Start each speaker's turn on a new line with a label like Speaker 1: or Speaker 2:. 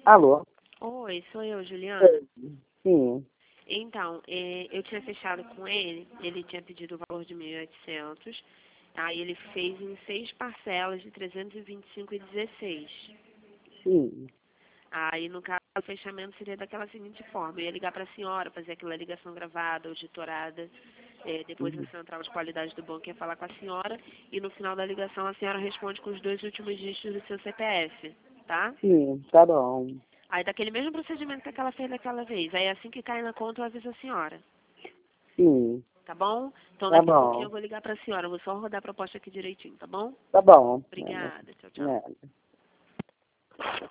Speaker 1: Alô?
Speaker 2: Oi, sou eu, Juliana.
Speaker 1: Sim,
Speaker 2: Então, eu tinha fechado com ele tinha pedido o valor de 1.800, aí ele fez em 6 parcelas de 325,16.
Speaker 1: sim.
Speaker 2: Aí, no caso, o fechamento seria daquela seguinte forma: eu ia ligar para a senhora, fazer aquela ligação gravada, auditorada, depois a central de qualidade do banco ia falar com a senhora, e no final da ligação a senhora responde com os 2 últimos dígitos do seu CPF, tá?
Speaker 1: Sim, tá bom.
Speaker 2: Aí daquele mesmo procedimento que ela fez daquela vez. Aí assim que cai na conta eu aviso a senhora.
Speaker 1: Sim,
Speaker 2: Tá bom? Então
Speaker 1: tá
Speaker 2: daqui a pouquinho
Speaker 1: bom.
Speaker 2: eu vou ligar pra senhora. Vou só rodar a proposta aqui direitinho, tá bom?
Speaker 1: Tá bom.
Speaker 2: Obrigada. Tchau, tchau.
Speaker 1: Nada.